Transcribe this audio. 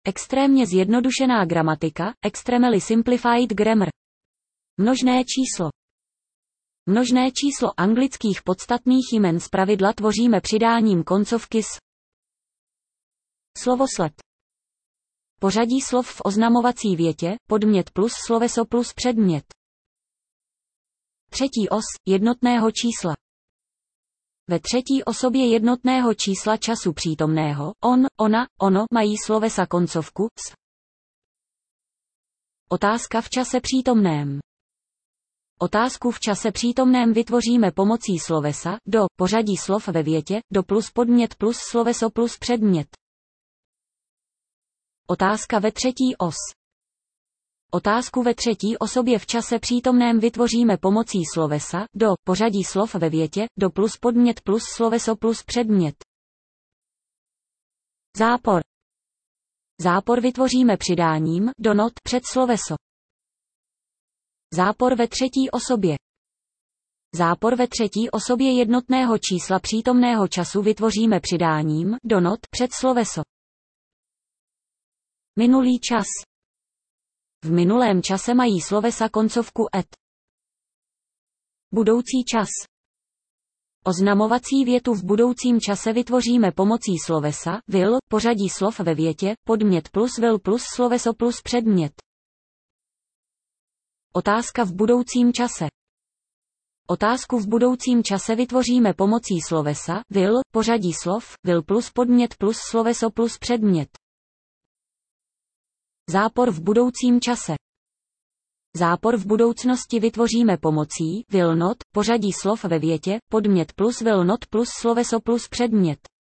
Extrémně zjednodušená gramatika, extremely simplified grammar. Množné číslo. Množné číslo anglických podstatných jmen zpravidla tvoříme přidáním koncovky s. Slovosled. Pořadí slov v oznamovací větě, podmět plus sloveso plus předmět. Třetí os, jednotného čísla. Ve třetí osobě jednotného čísla času přítomného, on, ona, ono mají slovesa koncovku s. Otázka v čase přítomném. Otázku v čase přítomném vytvoříme pomocí slovesa do, pořadí slov ve větě, do plus podmět plus sloveso plus předmět. Otázka ve třetí os. Otázku ve třetí osobě v čase přítomném vytvoříme pomocí slovesa do, pořadí slov ve větě, do plus podmět plus sloveso plus předmět. Zápor. Zápor vytvoříme přidáním do not před sloveso. Zápor ve třetí osobě. Zápor ve třetí osobě jednotného čísla přítomného času vytvoříme přidáním do not před sloveso. Minulý čas. V minulém čase mají slovesa koncovku et. Budoucí čas. Oznamovací větu v budoucím čase vytvoříme pomocí slovesa will, pořadí slov ve větě, podmět plus will plus sloveso plus předmět. Otázka v budoucím čase. Otázku v budoucím čase vytvoříme pomocí slovesa will, pořadí slov, will plus podmět plus sloveso plus předmět. Zápor v budoucím čase. Zápor v budoucnosti vytvoříme pomocí will not, pořadí slov ve větě, podmět plus will not plus sloveso plus předmět.